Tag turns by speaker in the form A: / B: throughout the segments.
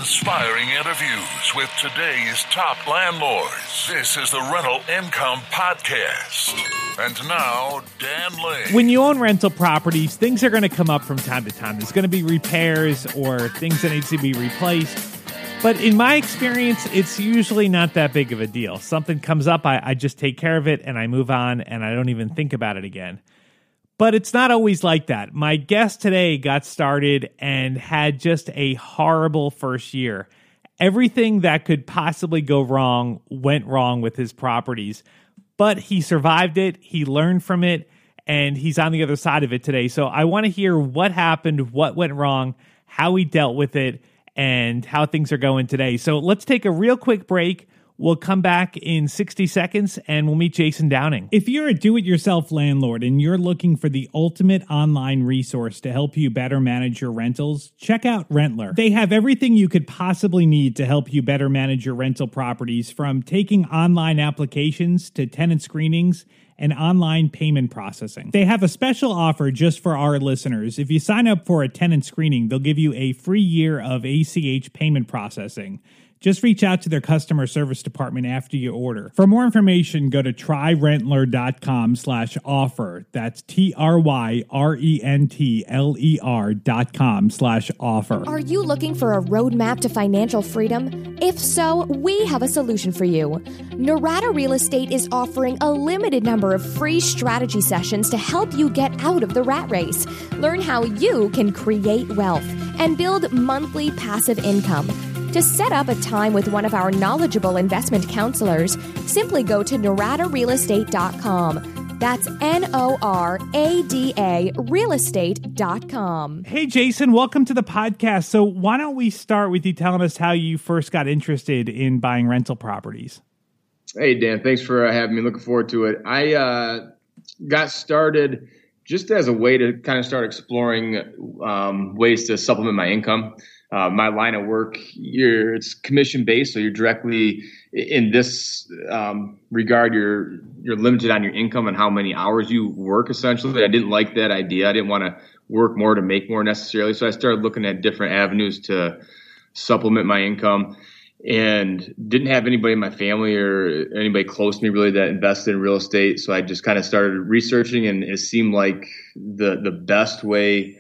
A: inspiring interviews with today's top landlords. This is the Rental Income Podcast. And now, Dan Lane.
B: When you own rental properties, things are going to come up from time to time. There's going to be repairs or things that need to be replaced. But in my experience, it's usually not that big of a deal. Something comes up, I just take care of it, and I move on, and I don't even think about it again. But it's not always like that. My guest today got started and had just a horrible first year. Everything that could possibly go wrong went wrong with his properties. But he survived it, he learned from it, and he's on the other side of it today. So I want to hear what happened, what went wrong, how he dealt with it, and how things are going today. So let's take a real quick break. We'll come back in 60 seconds and we'll meet Jason Downing. If you're a do-it-yourself landlord and you're looking for the ultimate online resource to help you better manage your rentals, check out Rentler. They have everything you could possibly need to help you better manage your rental properties, from taking online applications to tenant screenings and online payment processing. They have a special offer just for our listeners. If you sign up for a tenant screening, they'll give you a free year of ACH payment processing. Just reach out to their customer service department after you order. For more information, go to tryrentler.com/offer. That's TRYRENTLER.com/offer.
C: Are you looking for a roadmap to financial freedom? If so, we have a solution for you. Norada Real Estate is offering a limited number of free strategy sessions to help you get out of the rat race. Learn how you can create wealth and build monthly passive income. To set up a time with one of our knowledgeable investment counselors, simply go to noradarealestate.com. That's NORADA realestate.com.
B: Hey, Jason, welcome to the podcast. So why don't we start with you telling us how you first got interested in buying rental properties?
D: Hey, Dan, thanks for having me. Looking forward to it. I got started just as a way to kind of start exploring ways to supplement my income. My line of work, it's commission-based, so you're directly in this regard. You're limited on your income and how many hours you work, essentially. I didn't like that idea. I didn't want to work more to make more necessarily, so I started looking at different avenues to supplement my income, and didn't have anybody in my family or anybody close to me really that invested in real estate. So I just kind of started researching, and it seemed like the best way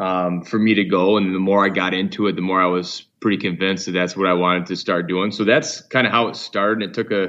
D: for me to go. And the more I got into it, the more I was pretty convinced that that's what I wanted to start doing. So that's kind of how it started. And it took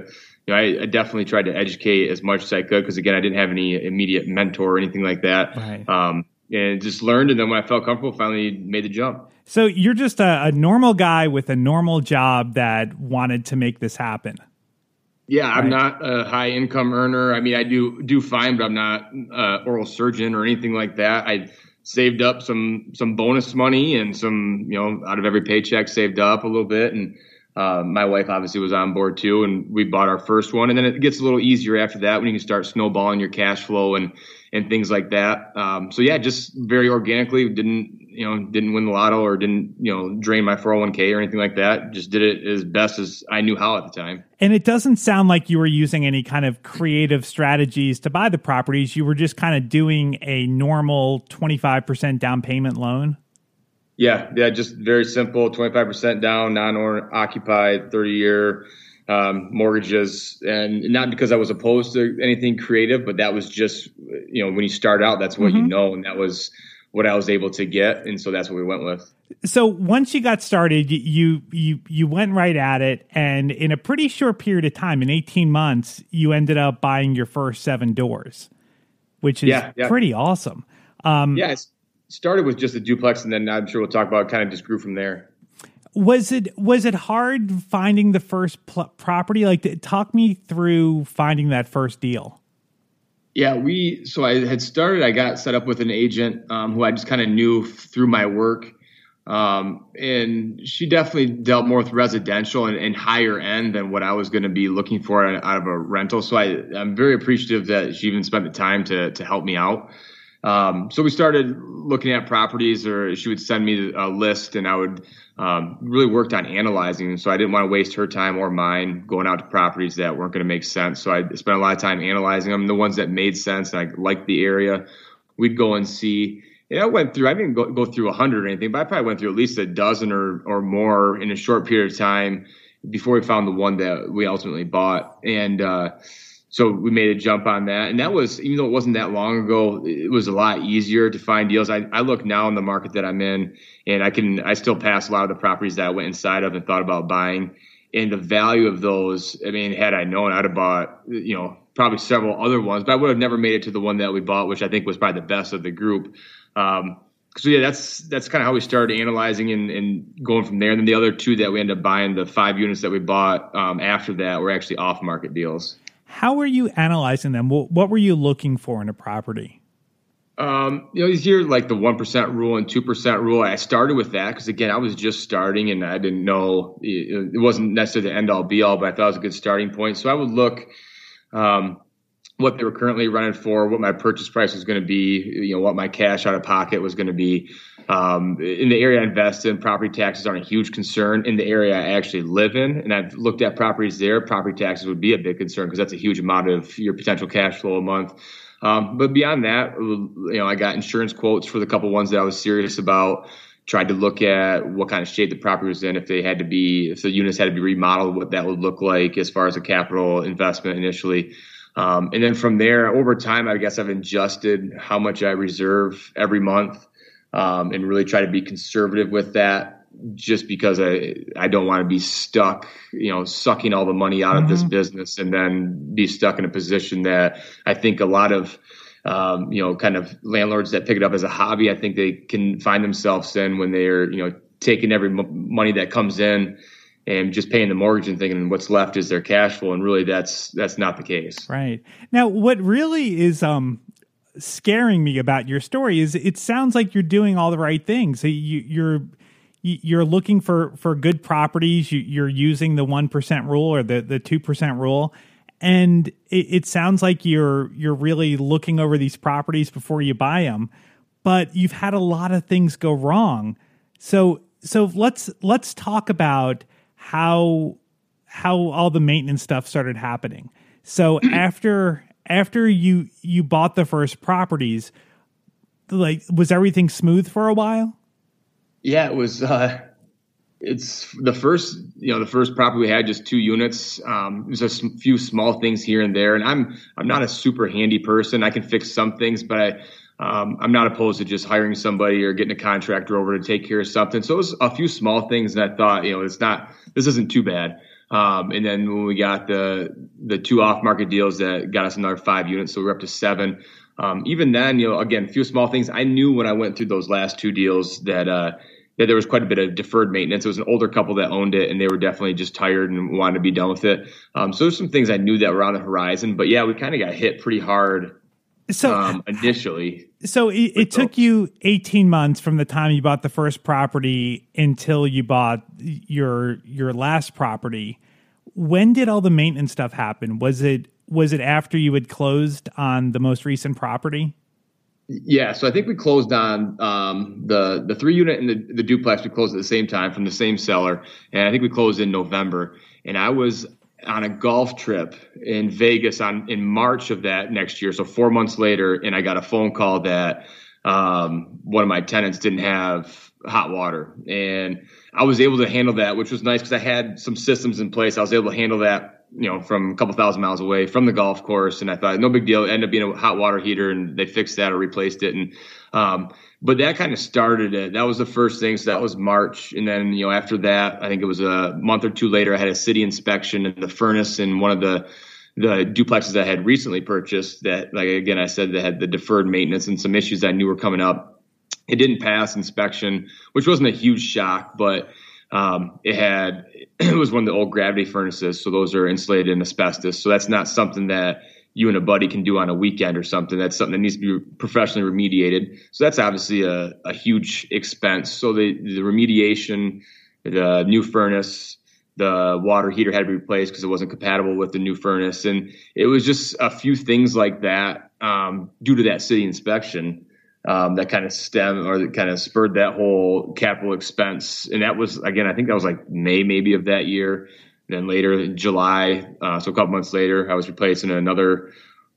D: I definitely tried to educate as much as I could, because again, I didn't have any immediate mentor or anything like that.
B: Right.
D: And just learned. And then when I felt comfortable, finally made the jump.
B: So you're just a normal guy with a normal job that wanted to make this happen.
D: Yeah, I'm not a high income earner. I mean, I do fine, but I'm not an oral surgeon or anything like that. I saved up some bonus money and some, out of every paycheck, saved up a little bit. And my wife obviously was on board too. And we bought our first one. And then it gets a little easier after that when you can start snowballing your cash flow and things like that. So yeah, just very organically, didn't win the lotto or didn't, drain my 401k or anything like that. Just did it as best as I knew how at the time.
B: And it doesn't sound like you were using any kind of creative strategies to buy the properties. You were just kind of doing a normal 25% down payment loan.
D: Yeah. Just very simple, 25% down, non-owner occupied, 30-year mortgages. And not because I was opposed to anything creative, but that was just, when you start out, that's what and that was what I was able to get. And so that's what we went with.
B: So once you got started, you went right at it. And in a pretty short period of time, in 18 months, you ended up buying your first 7 doors, which is pretty awesome.
D: It started with just a duplex, and then I'm sure we'll talk about it, kind of just grew from there.
B: Was it hard finding the first property? Like, talk me through finding that first deal.
D: Yeah, I got set up with an agent who I just kind of knew through my work. And she definitely dealt more with residential and higher end than what I was going to be looking for out of a rental. So I'm very appreciative that she even spent the time to help me out. So we started looking at properties, or she would send me a list, and I would really worked on analyzing. So I didn't want to waste her time or mine going out to properties that weren't going to make sense. So I spent a lot of time analyzing them. The ones that made sense and I liked the area, we'd go and see. I went through, I didn't go through 100 or anything, but I probably went through at least a dozen or more in a short period of time before we found the one that we ultimately bought. And so we made a jump on that. And that was, even though it wasn't that long ago, it was a lot easier to find deals. I look now in the market that I'm in, and I still pass a lot of the properties that I went inside of and thought about buying. And the value of those, I mean, had I known, I'd have bought, probably several other ones, but I would have never made it to the one that we bought, which I think was probably the best of the group. So yeah, that's kind of how we started analyzing and going from there. And then the other two that we ended up buying, the 5 units that we bought after that, were actually off-market deals.
B: How were you analyzing them? What were you looking for in a property?
D: You hear like the 1% rule and 2% rule. I started with that because, again, I was just starting and I didn't know, it wasn't necessarily the end all be all, but I thought it was a good starting point. So I would look what they were currently running for, what my purchase price was going to be, what my cash out of pocket was going to be. In the area I invest in, property taxes aren't a huge concern. In the area I actually live in, and I've looked at properties there, property taxes would be a big concern because that's a huge amount of your potential cash flow a month. But beyond that, I got insurance quotes for the couple ones that I was serious about. Tried to look at what kind of shape the property was in, if the units had to be remodeled, what that would look like as far as a capital investment initially. And then from there, over time, I guess I've adjusted how much I reserve every month, and really try to be conservative with that, just because I don't want to be stuck, sucking all the money out of this business and then be stuck in a position that I think a lot of, kind of landlords that pick it up as a hobby, I think they can find themselves in when they're, taking every money that comes in and just paying the mortgage and thinking what's left is their cash flow. And really that's not the case.
B: Right. Now, what really is scaring me about your story is it sounds like you're doing all the right things. You're looking for good properties. You're using the 1% rule or the 2% rule. And it sounds like you're really looking over these properties before you buy them, but you've had a lot of things go wrong. So let's talk about how all the maintenance stuff started happening. So after you bought the first properties, like, was everything smooth for a while? Yeah,
D: it was. It's the first property we had, just 2 units. There's a few small things here and there, and I'm not a super handy person. I can fix some things, but I'm not opposed to just hiring somebody or getting a contractor over to take care of something. So it was a few small things, and I thought, this isn't too bad. And then when we got the 2 off-market deals that got us another 5 units, so we're up to 7. Even then, again, a few small things. I knew when I went through those last 2 deals that there was quite a bit of deferred maintenance. It was an older couple that owned it, and they were definitely just tired and wanted to be done with it. So there's some things I knew that were on the horizon, but yeah, we kind of got hit pretty hard. So initially.
B: So it took you 18 months from the time you bought the first property until you bought your last property. When did all the maintenance stuff happen? Was it after you had closed on the most recent property?
D: Yeah, so I think we closed on the 3 unit and the duplex. We closed at the same time from the same seller, and I think we closed in November. And I was on a golf trip in Vegas in March of that next year, so 4 months later, and I got a phone call that one of my tenants didn't have hot water, and I was able to handle that, which was nice because I had some systems in place. I was able to handle that, from a couple thousand miles away from the golf course. And I thought, no big deal. It ended up being a hot water heater, and they fixed that or replaced it. And, but that kind of started it. That was the first thing. So that was March. And then, after that, I think it was a month or 2 later, I had a city inspection, and the furnace in one of the duplexes I had recently purchased that, like, again, I said that had the deferred maintenance and some issues I knew were coming up. It didn't pass inspection, which wasn't a huge shock, but it was one of the old gravity furnaces, so those are insulated in asbestos. So that's not something that you and a buddy can do on a weekend or something. That's something that needs to be professionally remediated. So that's obviously a huge expense. So the remediation, the new furnace, the water heater had to be replaced because it wasn't compatible with the new furnace. And it was just a few things like that due to that city inspection that kind of spurred that whole capital expense. And that was, again, I think that was like May maybe of that year. And then later in July, so a couple months later, I was replacing another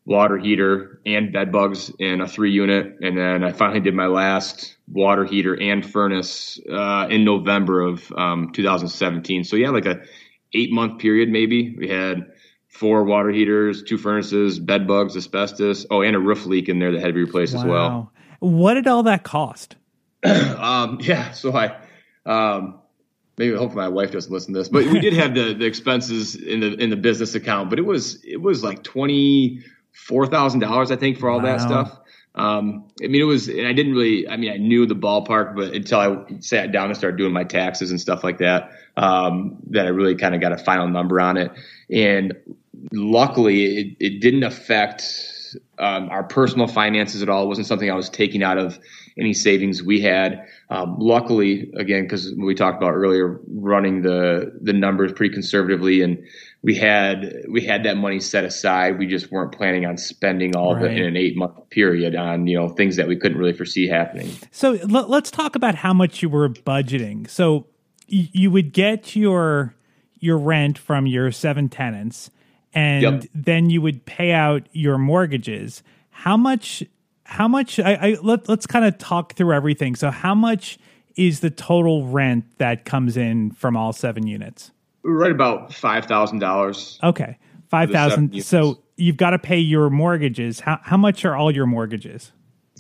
D: water heater and bed bugs in a 3-unit. And then I finally did my last water heater and furnace in November of 2017. So yeah, like a 8-month period maybe. We had 4 water heaters, 2 furnaces, bed bugs, asbestos, and a roof leak in there that had to be replaced as well.
B: What did all that cost?
D: So I maybe hopefully my wife doesn't listen to this, but we did have the expenses in the business account, but it was like $24,000, I think, for all that stuff. It was, and I didn't really, I knew the ballpark, but until I sat down and started doing my taxes and stuff like that, that I really kind of got a final number on it. And luckily it didn't affect our personal finances at all. It wasn't something I was taking out of any savings we had. Luckily, again, because we talked about earlier, running the numbers pretty conservatively, and we had that money set aside. We just weren't planning on spending all of it in an 8-month period on things that we couldn't really foresee happening.
B: So let's talk about how much you were budgeting. So you would get your rent from your 7 tenants, and then you would pay out your mortgages. How much? Let's kind of talk through everything. So how much is the total rent that comes in from all 7 units?
D: Right about $5,000.
B: Okay, $5,000. So you've got to pay your mortgages. How much are all your mortgages?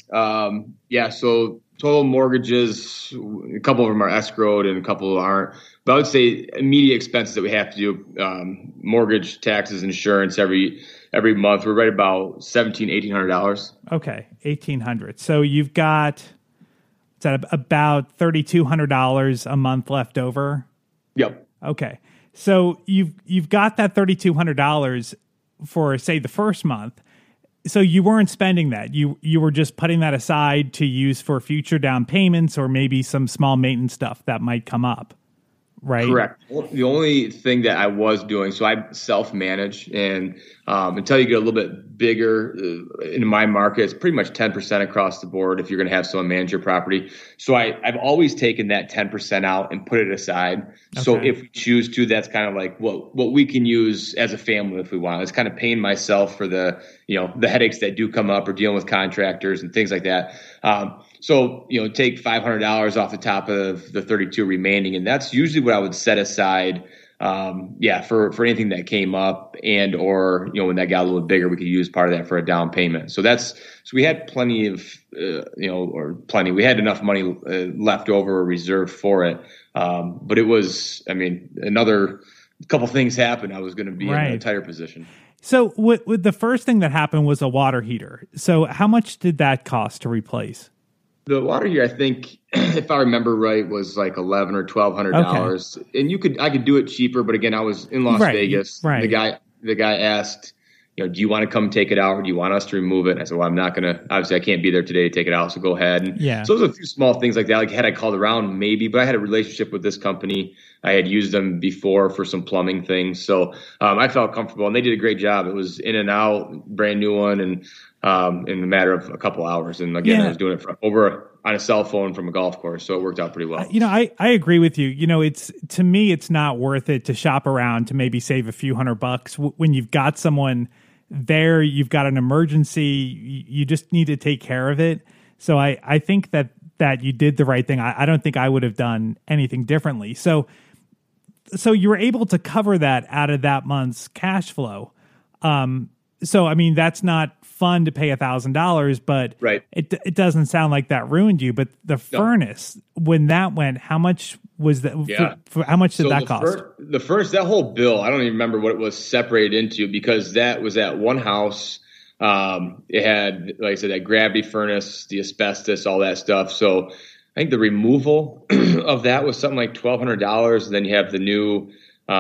D: So total mortgages, a couple of them are escrowed and a couple aren't. But I would say immediate expenses that we have to do, mortgage, taxes, insurance every month. We're right about $1,800.
B: Okay, $1,800. So you've got about $3,200 a month left over.
D: Yep.
B: Okay, so you've got that $3,200 for, say, the first month. So you weren't spending that. You were just putting that aside to use for future down payments or maybe some small maintenance stuff that might come up. Right.
D: Correct. The only thing that I was doing, so I self-manage, and until you get a little bit bigger in my market, it's pretty much 10% across the board if you're going to have someone manage your property. So I've always taken that 10% out and put it aside. Okay. So if we choose to, that's kind of like what we can use as a family if we want. It's kind of paying myself for the headaches that do come up or dealing with contractors and things like that. So take $500 off the top of the 32 remaining, and that's usually what I would set aside. For anything that came up, and or when that got a little bigger, we could use part of that for a down payment. So we had plenty of we had enough money left over or reserved for it. But it was, another couple things happened. I was going to be in a tighter position.
B: So with the first thing that happened was a water heater. So how much did that cost to replace?
D: The water heater, I think, if I remember right, was like $1,100 or $1,200, and I could do it cheaper. But again, I was in Las Vegas. Right. The guy asked, do you want to come take it out, or do you want us to remove it? And I said, well, I'm not gonna. Obviously, I can't be there today to take it out, so go ahead. And so there's a few small things like that. Like had I called around, maybe, but I had a relationship with this company. I had used them before for some plumbing things, so I felt comfortable, and they did a great job. It was in and out, brand new one, and in a matter of a couple hours. And again, I was doing it on a cell phone from a golf course, so it worked out pretty well.
B: I agree with you. To me, it's not worth it to shop around to maybe save a few $100 when you've got someone there. You've got an emergency. You just need to take care of it. So I think that you did the right thing. I don't think I would have done anything differently. So you were able to cover that out of that month's cash flow. So that's not fun to pay $1,000, but it doesn't sound like that ruined you. But the furnace, when that went, how much was that? How much did that cost?
D: The furnace, that whole bill, I don't even remember what it was separated into, because that was at one house. It had, like I said, that gravity furnace, the asbestos, all that stuff. So I think the removal of that was something like $1,200. And then you have the new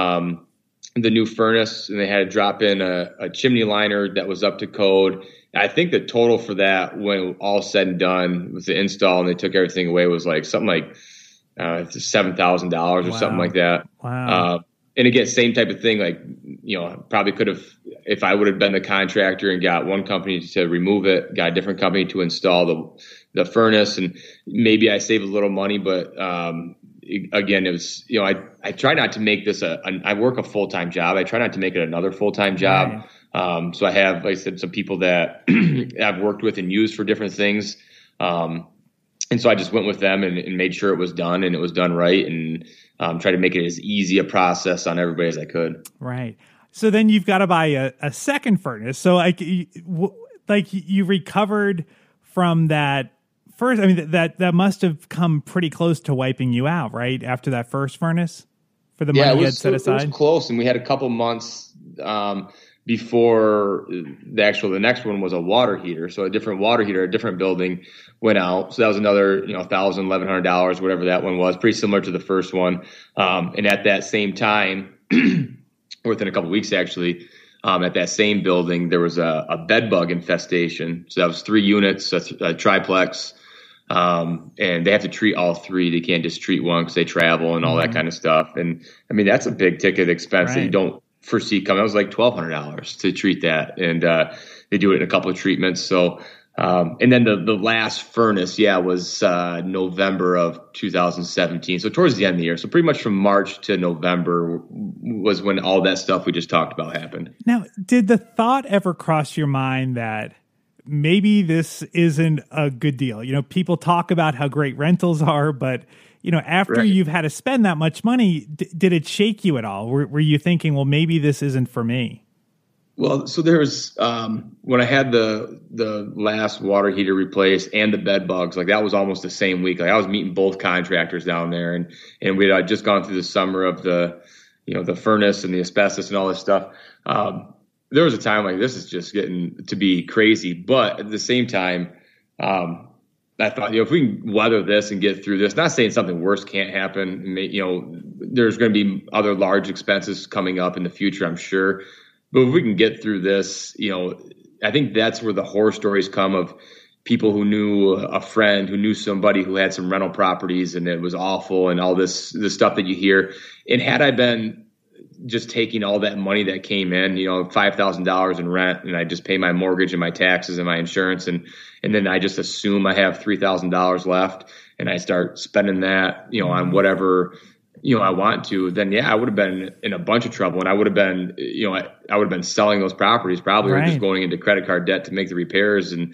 D: furnace, and they had to drop in a chimney liner that was up to code. I think the total for that, when all said and done with the install and they took everything away, was like something like $7,000 or something like that.
B: Wow.
D: And again, same type of thing. Like, probably could have, if I would have been the contractor and got one company to remove it, got a different company to install the furnace, and maybe I save a little money, but again, it was, I try not to make this I work a full-time job. I try not to make it another full-time job. So I have, like I said, some people that I've worked with and used for different things. And so I just went with them and made sure it was done and it was done right, and tried to make it as easy a process on everybody as I could.
B: Right. So then you've got to buy a second furnace. So you recovered from that first. I mean, that must have come pretty close to wiping you out, right? After that first furnace, for the money you had set aside.
D: It was close, and we had a couple months before the next one was a water heater. So a different water heater, a different building went out. So that was another, $1,000, $1,100, whatever that one was, pretty similar to the first one. And at that same time, within a couple of weeks, actually, at that same building, there was a bed bug infestation. So that was 3 units, a triplex. And they have to treat all 3. They can't just treat one because they travel and all that kind of stuff. And I mean, that's a big ticket expense that you don't foresee coming. It was like $1,200 to treat that. And, they do it in a couple of treatments. So, and then the last furnace, was November of 2017. So towards the end of the year. So pretty much from March to November was when all that stuff we just talked about happened.
B: Now, did the thought ever cross your mind that maybe this isn't a good deal? People talk about how great rentals are, but after you've had to spend that much money, did it shake you at all? Were you thinking, well, maybe this isn't for me?
D: Well, so there's when I had the last water heater replaced and the bed bugs, like that was almost the same week. Like I was meeting both contractors down there, and we had just gone through the summer of the furnace and the asbestos and all this stuff. There was a time like this is just getting to be crazy, but at the same time, I thought, if we can weather this and get through this, not saying something worse can't happen. There's going to be other large expenses coming up in the future, I'm sure. But if we can get through this, I think that's where the horror stories come of people who knew a friend who knew somebody who had some rental properties and it was awful and all this stuff that you hear. And had I been just taking all that money that came in, $5,000 in rent, and I just pay my mortgage and my taxes and my insurance, and then I just assume I have $3,000 left and I start spending that, on whatever I want to, then I would have been in a bunch of trouble, and I would have been, I would have been selling those properties probably, or just going into credit card debt to make the repairs. And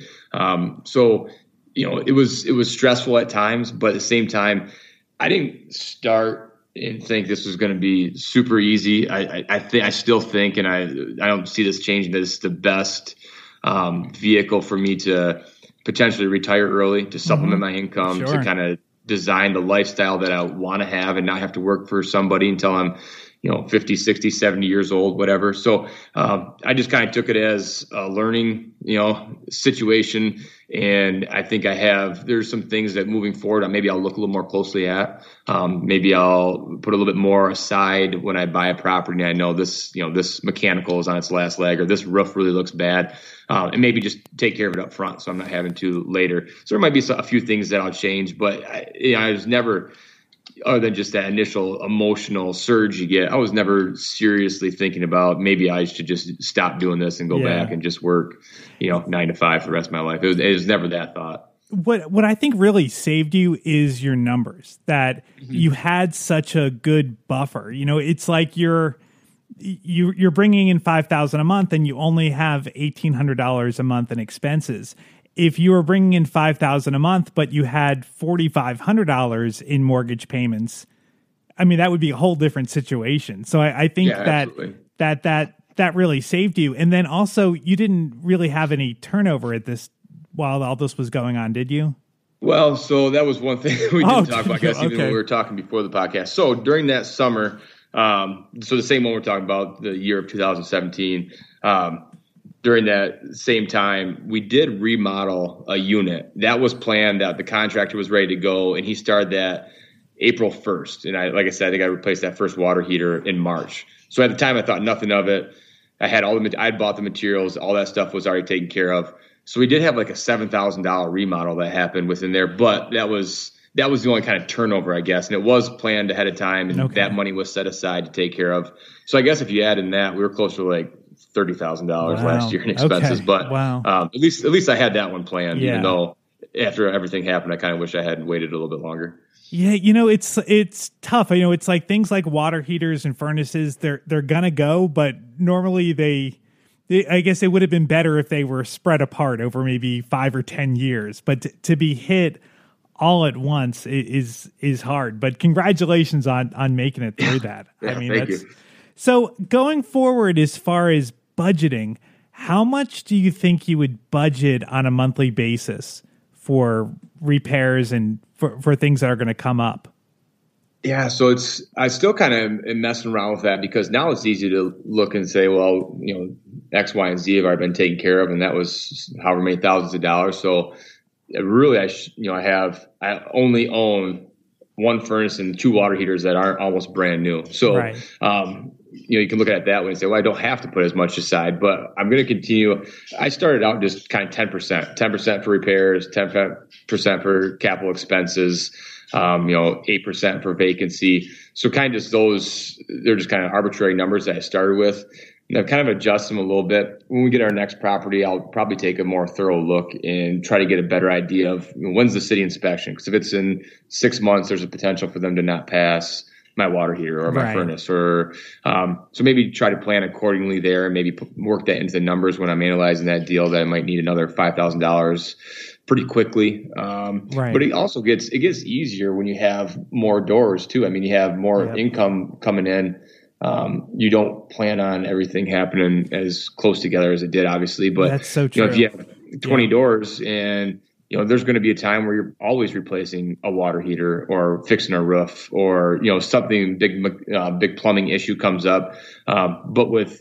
D: so it was stressful at times, but at the same time, I didn't start and think this was going to be super easy. I still think, and I don't see this changing, that it's the best vehicle for me to potentially retire early, to supplement my income, to kind of design the lifestyle that I want to have and not have to work for somebody until I'm, 50, 60, 70 years old, whatever. So I just kind of took it as a learning, situation. And I think there's some things that moving forward, maybe I'll look a little more closely at. Maybe I'll put a little bit more aside when I buy a property and I know this, this mechanical is on its last leg, or this roof really looks bad. And maybe just take care of it up front so I'm not having to later. So there might be a few things that I'll change, but I was never, other than just that initial emotional surge you get, I was never seriously thinking about maybe I should just stop doing this and go back and just work, 9 to 5 for the rest of my life. It was never that thought.
B: What I think really saved you is your numbers, that you had such a good buffer. It's like you're bringing in $5,000 a month and you only have $1,800 a month in expenses. If you were bringing in $5,000 a month, but you had $4,500 in mortgage payments, that would be a whole different situation. So I think that really saved you. And then also, you didn't really have any turnover while all this was going on, did you?
D: Well, so that was one thing we didn't talk about, I guess, even when we were talking before the podcast. So during that summer, so the same one we're talking about, the year of 2017, during that same time, we did remodel a unit that was planned out. The contractor was ready to go, and he started that April 1st. And like I said, I think I replaced that first water heater in March. So at the time I thought nothing of it. I'd bought the materials, all that stuff was already taken care of. So we did have like a $7,000 remodel that happened within there, but that was the only kind of turnover, I guess. And it was planned ahead of time, and that money was set aside to take care of. So I guess if you add in that, we were closer to like $30,000 last year in expenses. But at least I had that one planned, even though after everything happened, I kind of wish I had waited a little bit longer.
B: Yeah, it's tough. It's like things like water heaters and furnaces, they're gonna go, but normally I guess it would have been better if they were spread apart over maybe 5 or 10 years, but to be hit all at once is hard. But congratulations on making it through that.
D: Yeah,
B: I mean,
D: thank you.
B: So going forward, as far as budgeting, how much do you think you would budget on a monthly basis for repairs and for things that are going to come up?
D: Yeah, so I still kind of am messing around with that because now it's easy to look and say, well, X, Y, and Z have already been taken care of, and that was however many thousands of dollars. So really, I only own one furnace and 2 water heaters that aren't almost brand new. So,
B: right.
D: You can look at it that way and say, well, I don't have to put as much aside, but I'm going to continue. I started out just kind of 10% for repairs, 10% for capital expenses, 8% for vacancy. So kind of just they're just kind of arbitrary numbers that I started with. And I've kind of adjusted them a little bit. When we get our next property, I'll probably take a more thorough look and try to get a better idea of when's the city inspection. Because if it's in 6 months, there's a potential for them to not pass my water heater or my furnace. Or so maybe try to plan accordingly there and maybe work that into the numbers when I'm analyzing that deal that I might need another $5,000 pretty quickly. But it also gets easier when you have more doors too. I mean, you have more income coming in. You don't plan on everything happening as close together as it did, obviously, but
B: that's so true.
D: If you have 20 doors and there's going to be a time where you're always replacing a water heater or fixing a roof or something big plumbing issue comes up. But with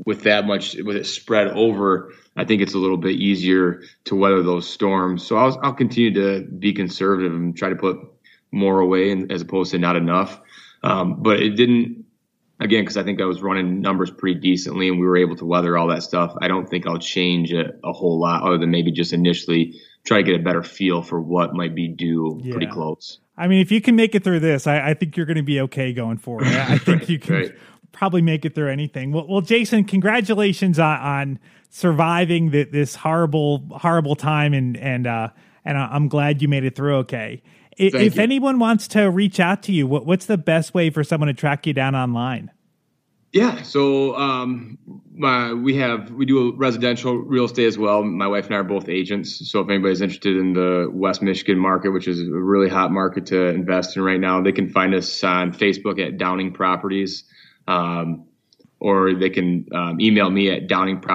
D: it spread over, I think it's a little bit easier to weather those storms. So I'll continue to be conservative and try to put more away as opposed to not enough. But it didn't. Again, because I think I was running numbers pretty decently and we were able to weather all that stuff. I don't think I'll change a whole lot other than maybe just initially try to get a better feel for what might be due pretty close.
B: I mean, if you can make it through this, I think you're going to be okay going forward. I think you can probably make it through anything. Well, Jason, congratulations on surviving this horrible time, and I'm glad you made it through okay. If anyone wants to reach out to you, what's the best way for someone to track you down online?
D: Yeah, so we do residential real estate as well. My wife and I are both agents. So if anybody's interested in the West Michigan market, which is a really hot market to invest in right now, they can find us on Facebook at Downing Properties, or they can email me at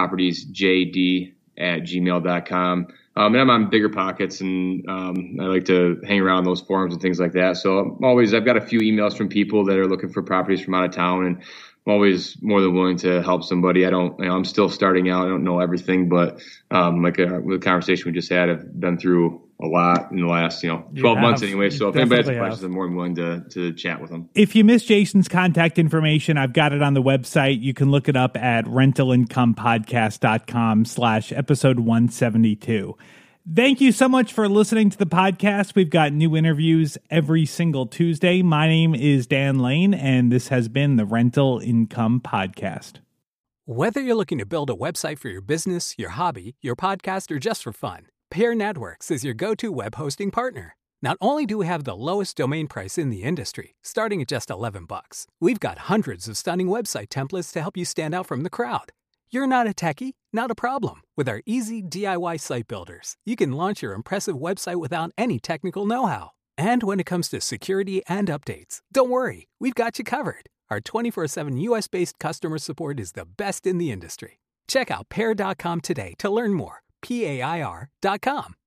D: downingpropertiesjd@gmail.com. And I'm on Bigger Pockets, and I like to hang around those forums and things like that. So I've got a few emails from people that are looking for properties from out of town, and I'm always more than willing to help somebody. I'm still starting out. I don't know everything, but the conversation we just had, I've been through a lot in the last 12 months anyway. So if anybody has questions, I'm more than willing to chat with them.
B: If you missed Jason's contact information, I've got it on the website. You can look it up at rentalincomepodcast.com/episode 172. Thank you so much for listening to the podcast. We've got new interviews every single Tuesday. My name is Dan Lane, and this has been the Rental Income Podcast.
E: Whether you're looking to build a website for your business, your hobby, your podcast, or just for fun, Pair Networks is your go-to web hosting partner. Not only do we have the lowest domain price in the industry, starting at just $11, we've got hundreds of stunning website templates to help you stand out from the crowd. You're not a techie? Not a problem. With our easy DIY site builders, you can launch your impressive website without any technical know-how. And when it comes to security and updates, don't worry, we've got you covered. Our 24/7 US-based customer support is the best in the industry. Check out Pair.com today to learn more. PAIR.com.